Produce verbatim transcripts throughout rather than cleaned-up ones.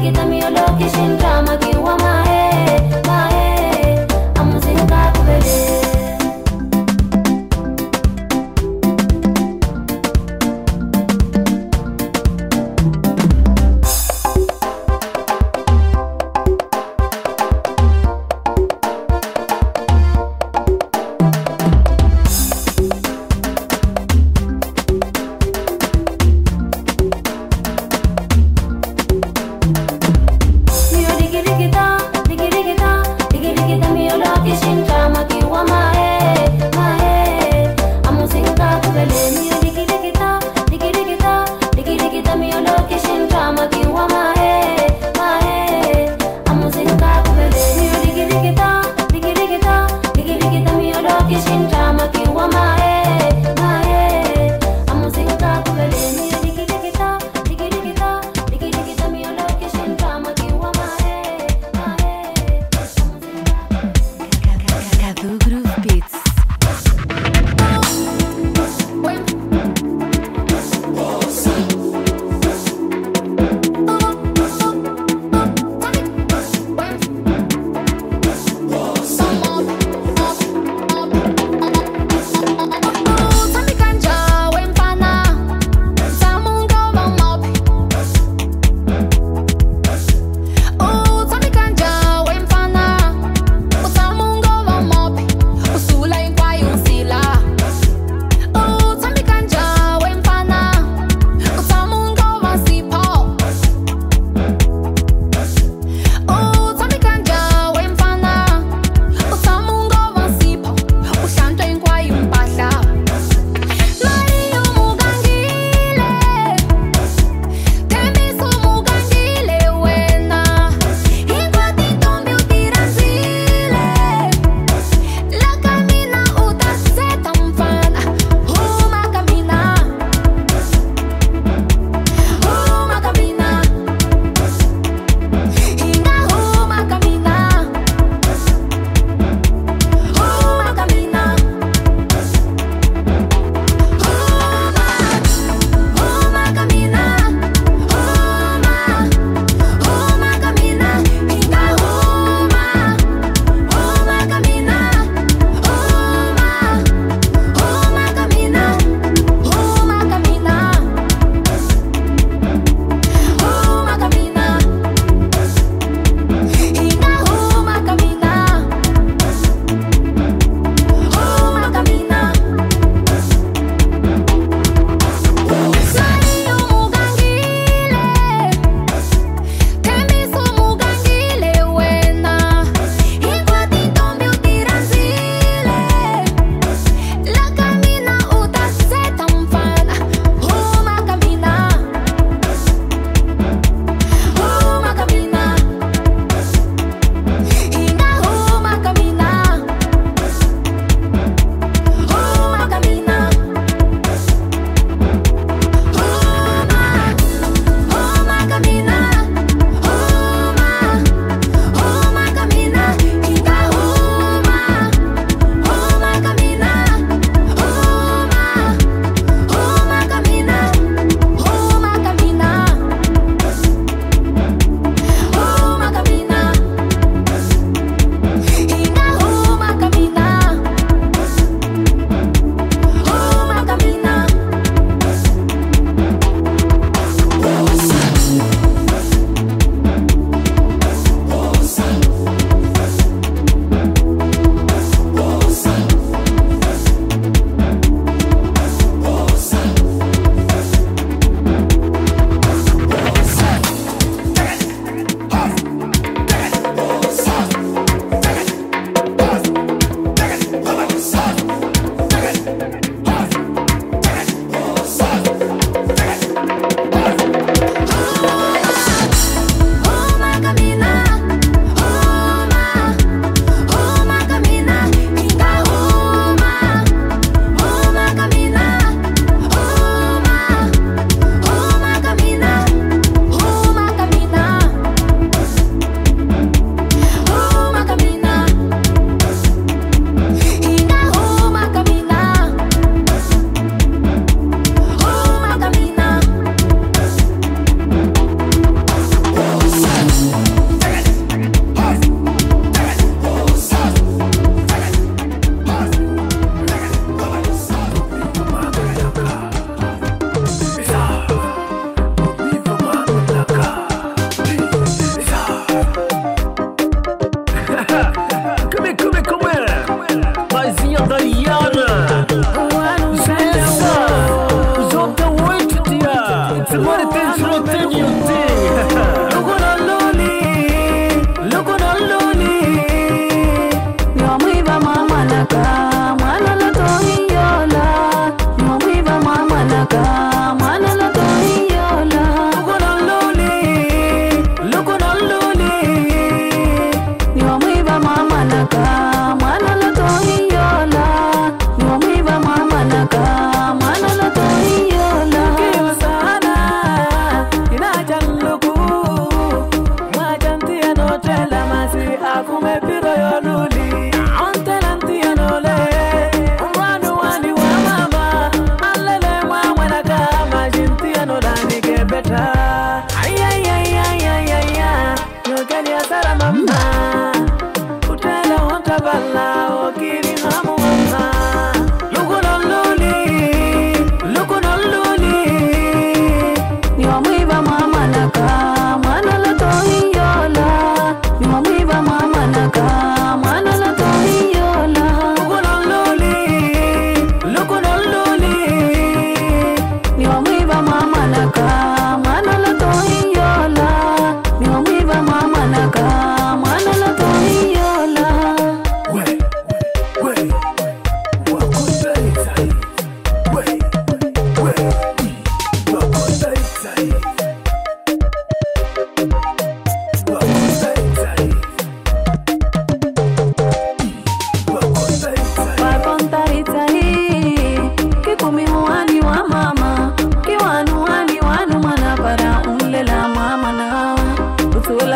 Kita mi location drama ki wa mae, mae. Amuzinga kubele.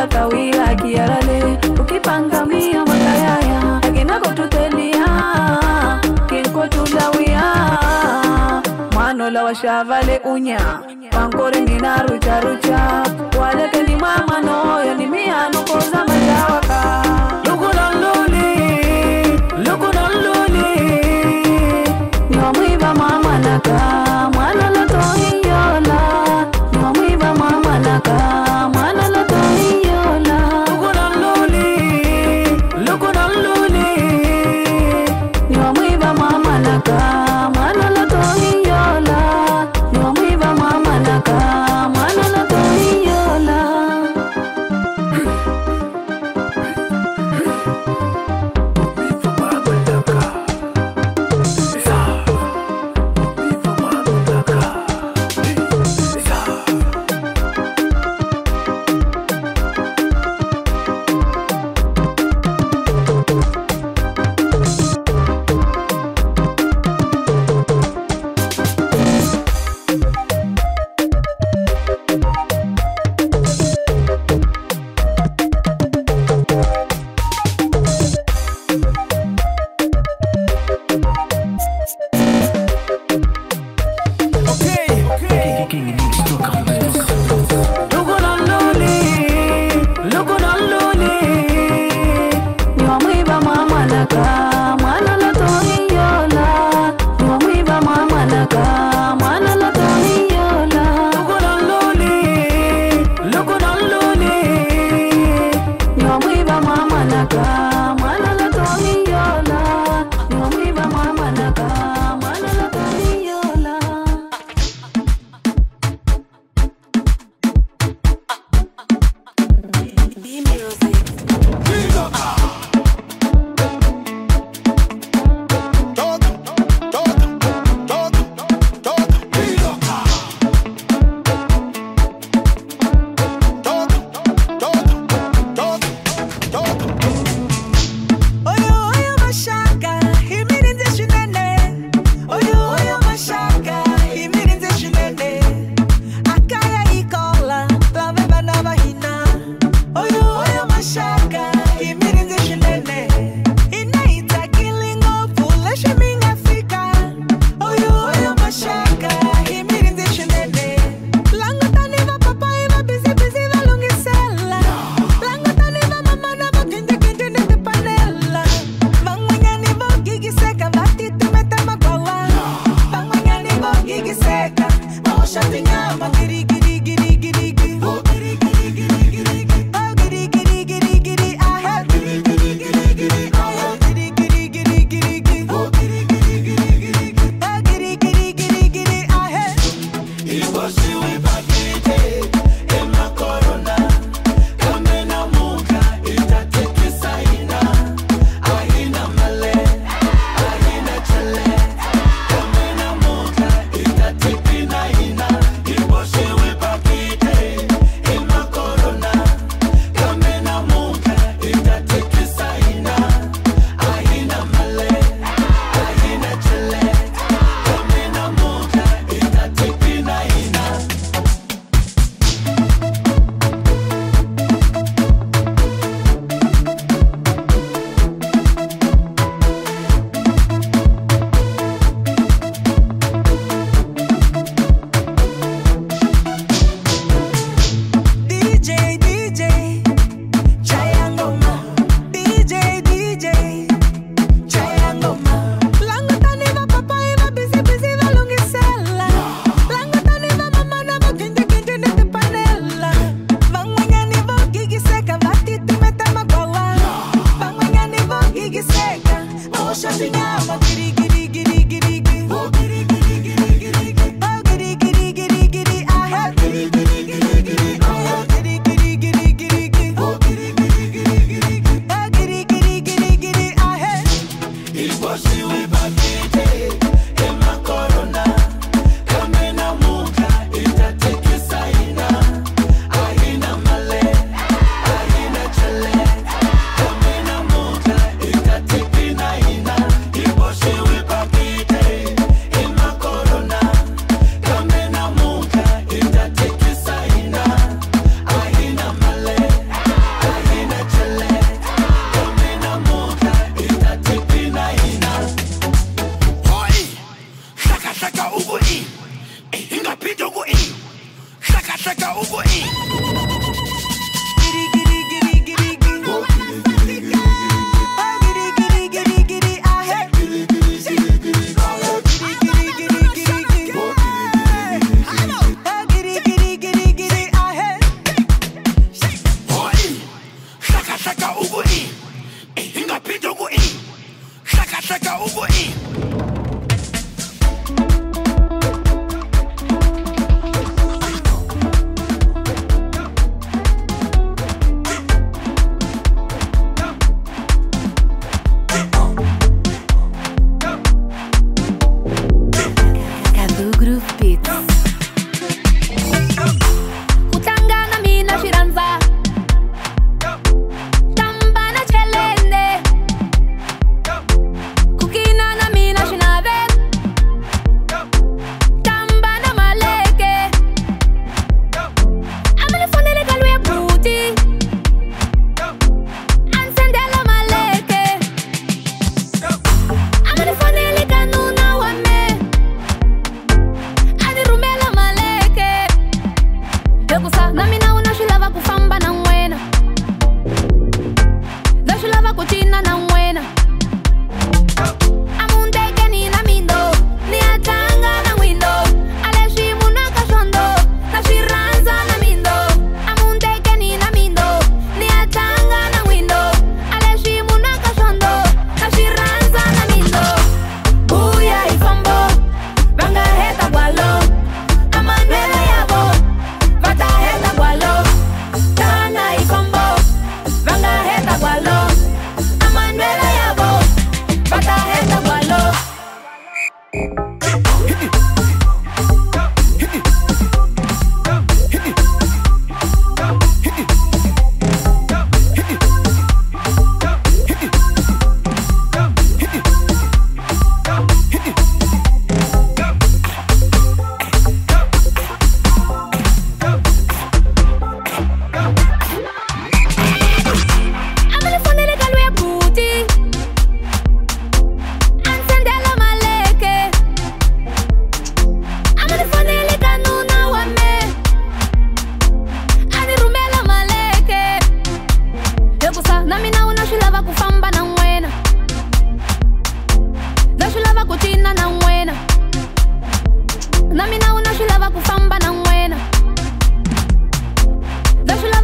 Kula kawira kiarale ukipanga mia makayaya akina kotutelia kinko tulawia mano la washavale unya pankore ngina rucha rucha wale keni mama no ni mia no koza majawaka lukuna luli lukuna luli nyomwiba mama naka mwana la toyola nyomwiba mama naka mwana la toyola lukuna luli lukuna luli nyomwiba mama naka mwana la toyola nyomwiba mama naka mwana la toyola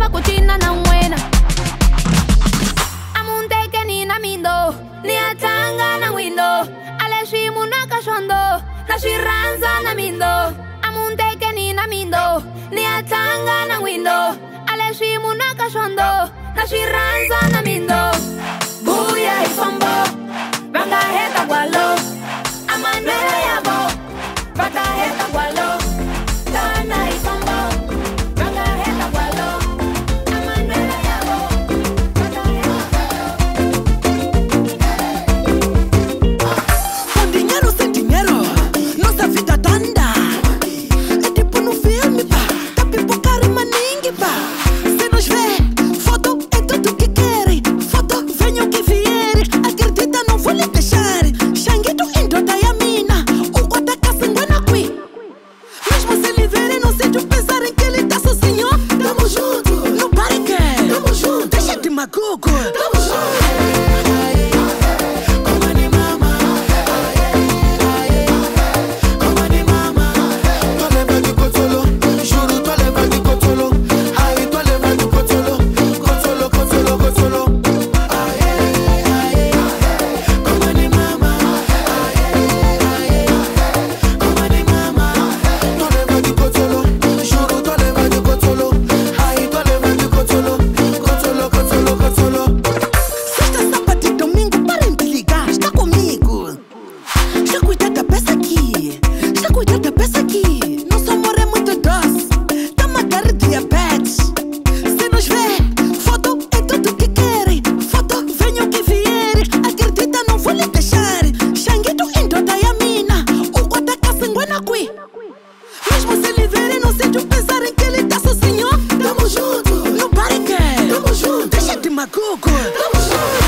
kuchina na mwena. Amunte que ni na mindo, ni atanga na windo. Ale shimu na kashondo, na shiranza na mindo. Amunte que ni na mindo, ni atanga na windo. Ale shimu na kashondo, na shiranza na mindo. Buya ifambo, banga heta gualo. Amanera yabo, banga heta gualo. Tana ifambo, banga heta gualo. Amanera yabo, banga heta gualo. Con dinero, sin dinero, no se vida tanda. É tipo no filme, pá, tá pipocar e maningue, pá. Se nos vê, foto é tudo que querem. Foto, venham que vierem. Acredita, não vou lhe deixar. Xanguito indo da Yamina, o guarda casa em Guanaqui. Mesmo se lhe verem no sítio, pensarem que ele tá sozinho. Tamo junto, no parque. Tamo junto, deixa de macuco. Tamo junto. Mesmo se lhe verem no sítio, pensarem que ele tá sozinho. Tamo junto, no parque. Tamo junto, deixa de macuco. Tamo junto.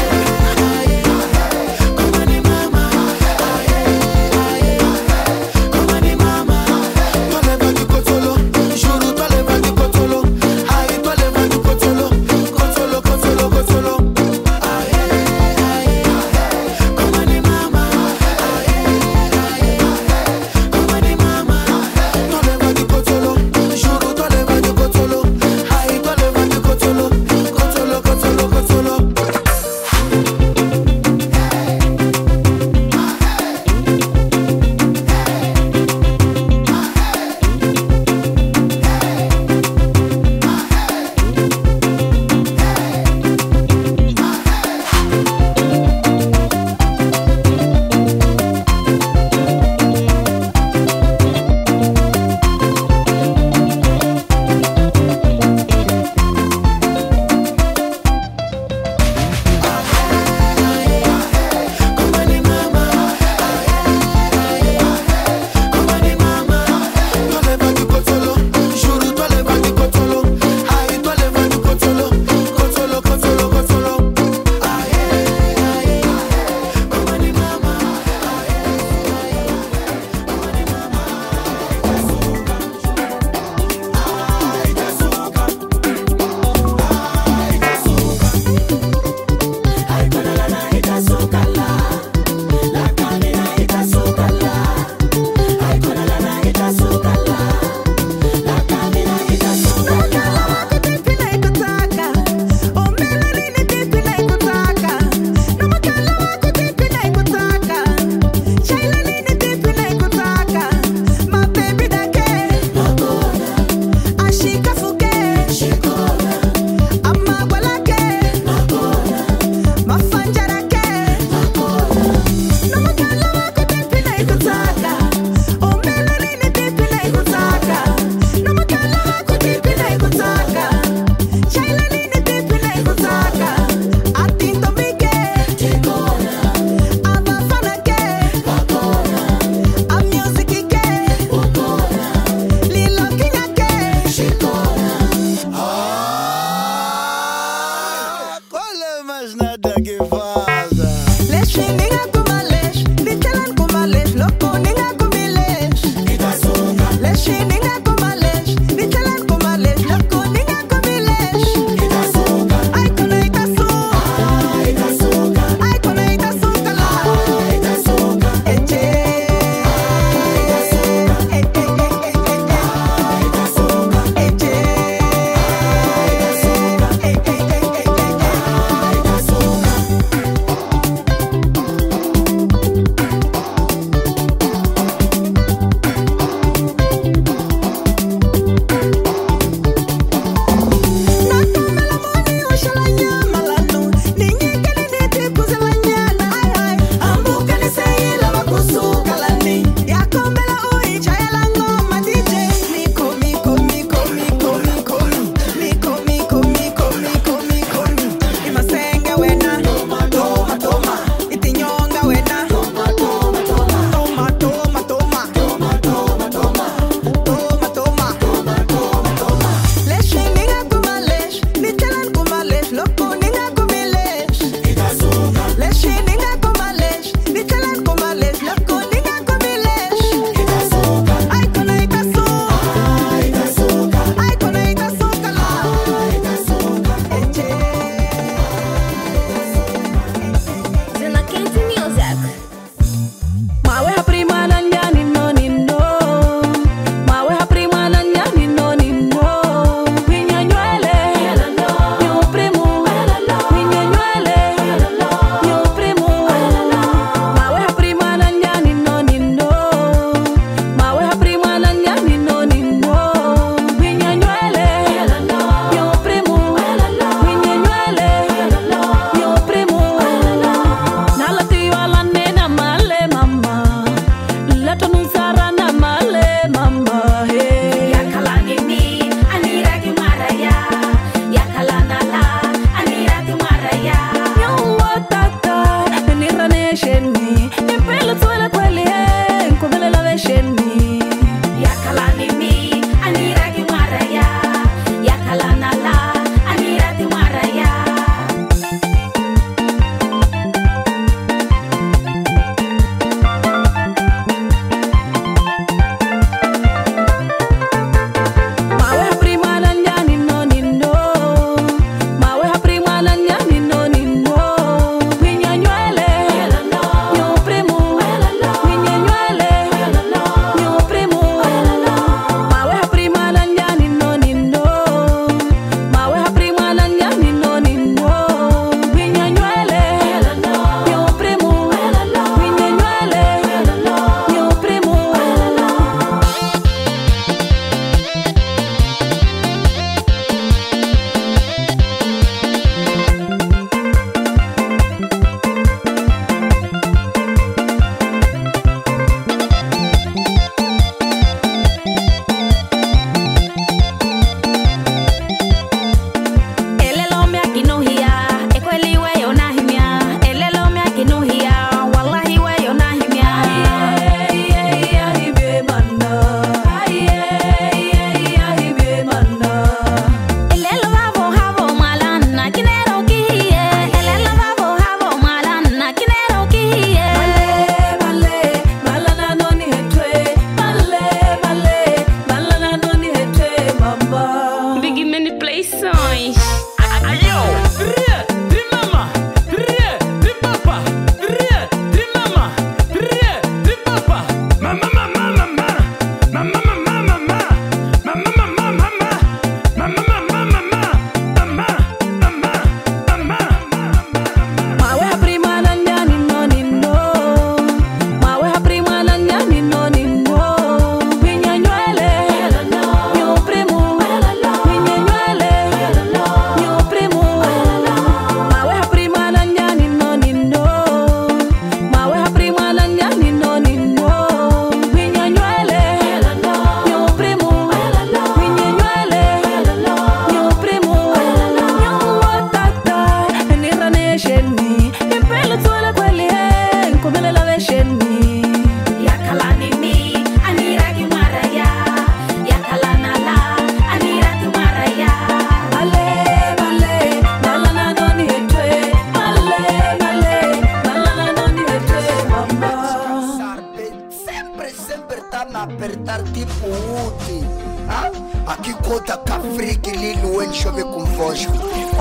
apertar tipo útil. Ah? Aqui conta cafrique lilo en chove convosco.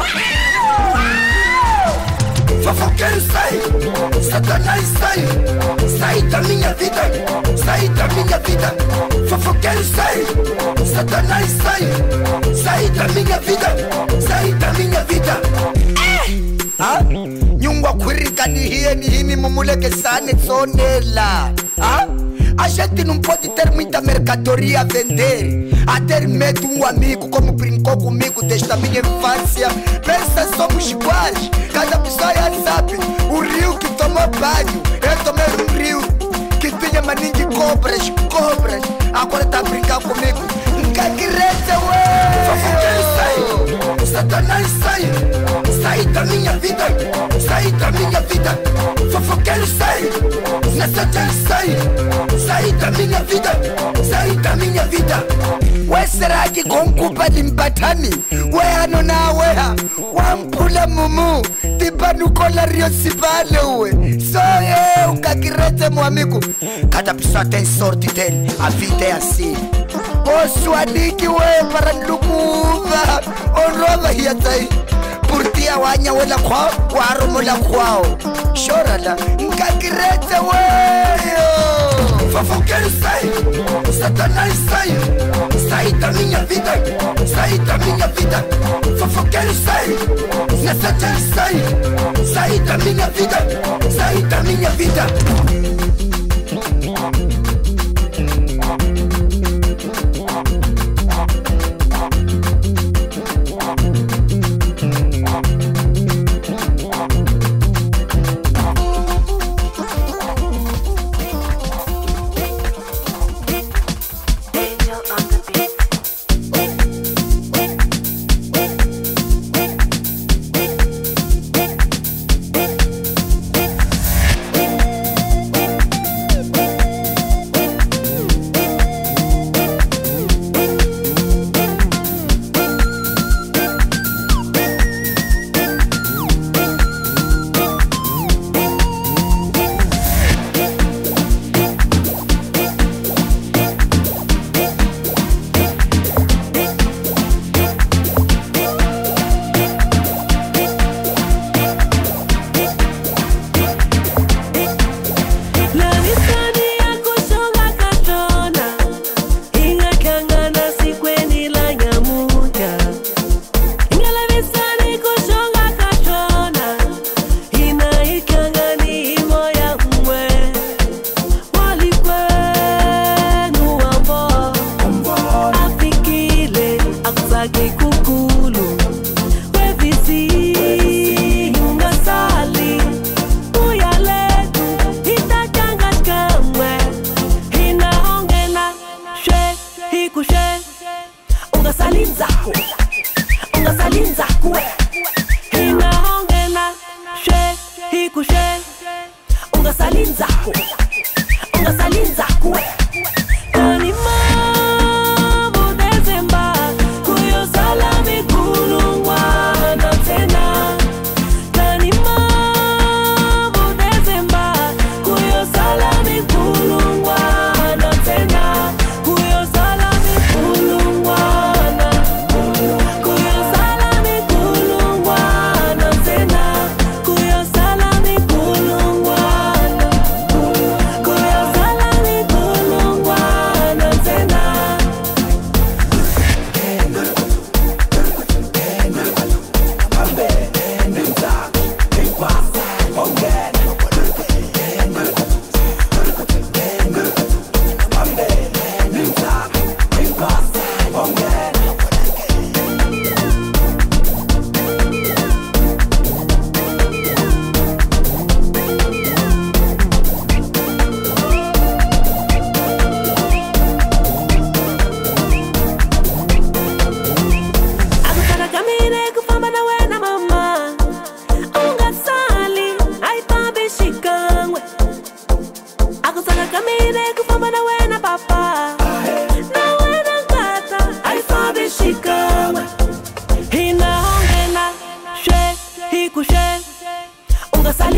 Fofoqueiro sai, Satanás sai, sai da minha vida, sai da minha vida. Fofoqueiro sai, Satanás sai, sai da minha vida, sai da minha vida. Ah? Nyungwa kwirika ni hie ni himi mumuleke sane zonela. Ah? A gente não pode ter muita mercadoria a vender, a ter medo um amigo como brincou comigo desde a minha infância. Pensa, somos iguais, cada pessoa já sabe. O rio que tomou banho, eu tomei um rio que tinha maninho de cobras, cobras. Agora tá brincando comigo. Que crente, ué! Fofoqueiro sai, Satanás sai, sai da minha vida, sai da minha vida. Fofoqueiro sai, Satanás sai, sai da minha vida, sai da minha vida. Ué, será que com culpa de empatami? Ué, ano na ué, wampula mumu, tiba no cola rio cibale, ué. Sou eu, kakirete, meu amigo. Cada pessoa tem sorte dele, a vida é assim. O suaniki we para lukuva onroba hiatai purtia wanya wala kwao warumula kwao shorala nkakirete we fofoqueiro sai Satanás sai sai da minha vida sai da minha vida fofoqueiro sai Satanás sai sai da minha vida sai da minha vida.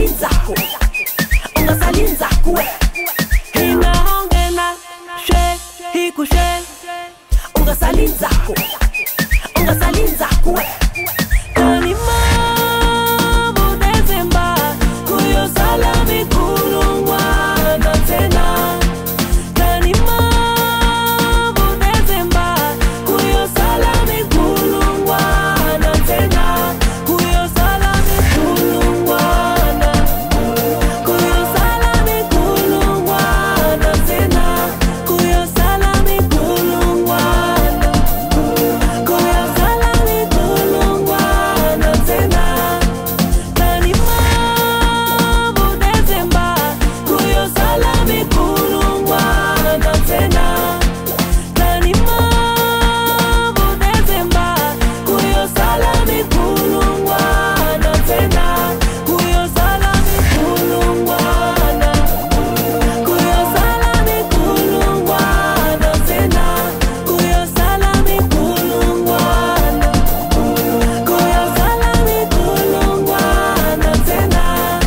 ungasalinzako ungasalinzako hina ongena she hikushe ungasalinzako ungasalinzako kanima budezemba kuyo salami kulungwa na tena kanima budezemba kuyo salami kulungwa na tena kuyo salami kulungwa na kuyo salami kulungwa na tena kuyo salami kulungwa na kuyo salami kulungwa na tena kanima budezemba kuyo salami kulungwa na tena kanima budezemba kuyo salami kulungwa na tena kuyo salami kulungwa na kuyo salami kulungwa na tena kuyo salami kulungwa na kuyo salami kulungwa na tena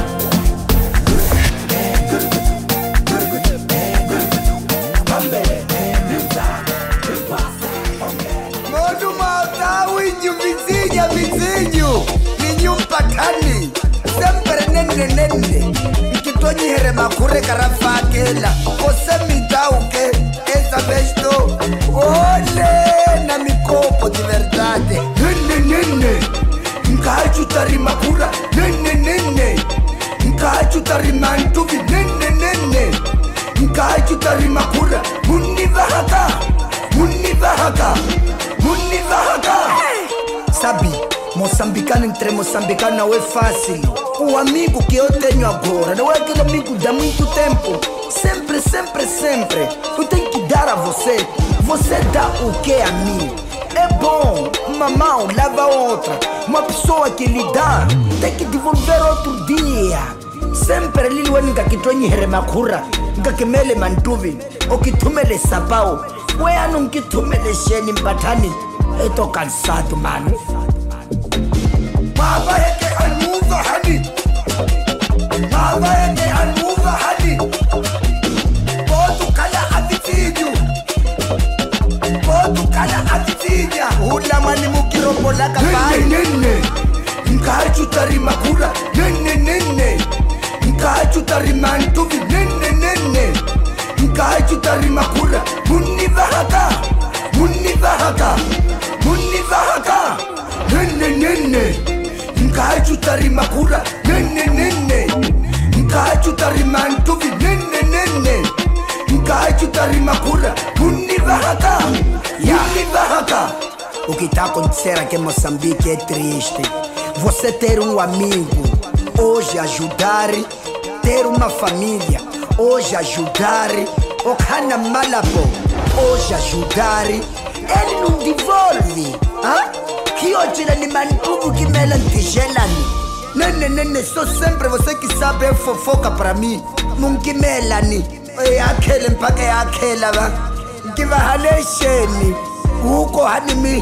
Modu mautawi vizinja vizinju Ninyu mpatani Sempere nene nene Ikitonyi here makure karafakela Kose mitauke Esa vesto Ole na mikopo di verdade Nene nene Nkaju tari makura Nene nene Nkaju tari mantuvi Nene nene Nkaju tari makura Munivahaka Munivahaka Munivahaka Sabi, moçambicano entre moçambicano não é fácil. O amigo que eu tenho agora não é aquele amigo de há muito tempo. Sempre, sempre, sempre eu tenho que dar a você. Você dá o que a mim? É bom, uma mão lava outra. Uma pessoa que lhe dá tem que devolver outro dia. Sempre lhe única que tonhe remakura, que mele mantuvi, ou que tumele sapau. Ué, não que tumele xene mpatani. Eu tô cansado, mano. Baba é que anuva hani. Baba é que anuva hani. Boto cala a vitídio. Boto cala a vitídia. Ula mani mukiropola kapai. Nene nene. Nkaju tari makura. Nene nene. Nkaju tari mantuvi. Nene nene. Nkaju tari makura. Munivahaka. Munivahaka. Munivahaka. Nene nene. Nkaju tari makura. Nene nene. Nkaju tari mantuvi. Nene nene. Nkaju tari makura. Munivahaka. Munivahaka. O que tá acontecendo aqui em Moçambique é triste. Você ter um amigo, hoje ajudar, ter uma família, hoje ajudar, o cana malabo, hoje ajudar, ele não devolve, ah? Que hoje ele mantuvo que melan tigelani. Nene, nene, sou sempre você que sabe é fofoca pra mim. Não que melani, é aquele mpaka é aquela, va? Que vai halesheni, uko hanimi.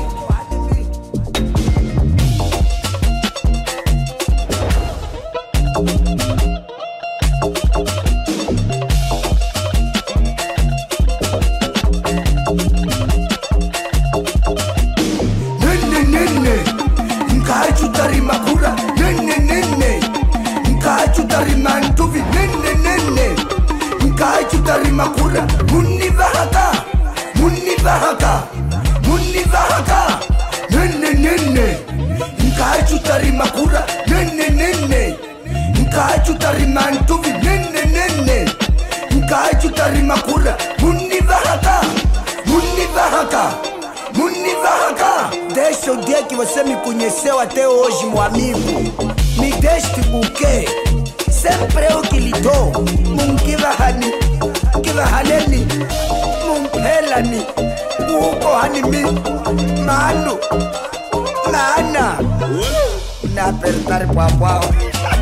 Nkaju tari makura, nene nene. Nkaju tari mantuvi, nene nene. Nkaju tari makura, munivahaka, munivahaka, munivahaka, nene nene. Nkaju tari makura, nene nene. Nkaju tari mantuvi, nene nene. Nkaju tari makura, munivahaka, munivahaka, munivahaka. Deixa o dia que você me conheceu até hoje, meu amigo. Me deste buquê, sempre eu que lhe dou. Munkivahani, kivahaneni, mumpelani, ukohanimi, mano, nana. Na apertar pau pau.